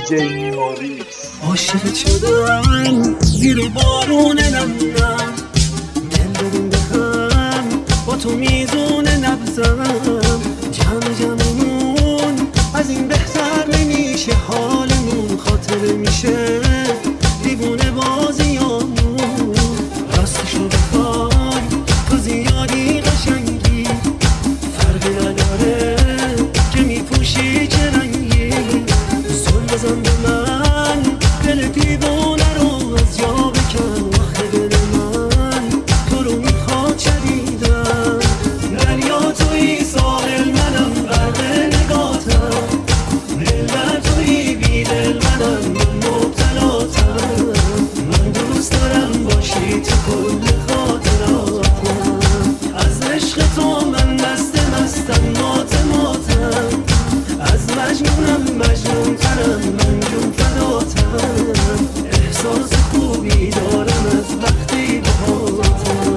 دیجی موریس. عاشق شدم زیر بارون نمونم، دل بدیم به هم با تو میزون نبزم. جمع جمعمون از این بهتر نمیشه، حالمون خاطره میشه دیوونه بازیامون. راستشو بخوای تو زیادی قشنگی، فرقی نداره که میپوشی چه رنگی. زل بزن به من دل دیوونه رو از جا بکن، آخه دل من تو رو میخواد شدیدم. دریا توی ساحل منم غرق نگاتم، دل در توی بی دل منم من مبتلاتم. من دوست دارم باشی تو کل خاطراتم، از عشق تو من مستم ماتم. از مجنونم مجنون ترم، من جون فداتم. احساس خوبی دارم از وقتی باهاتم.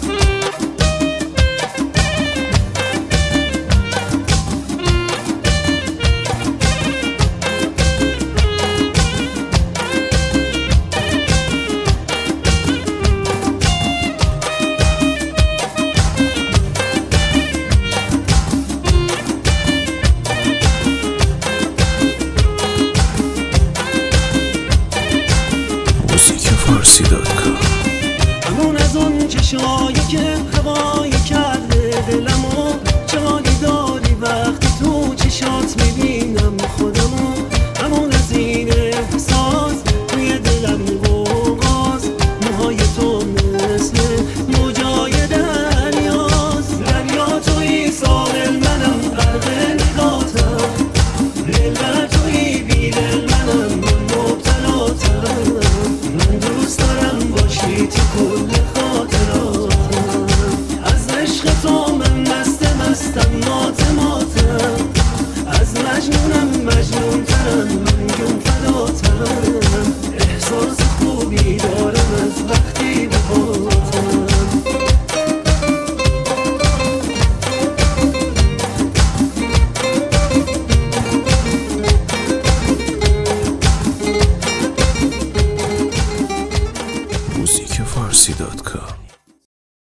musicfarsi.com. همون از اون چشایی که هوایی کرده دلمو،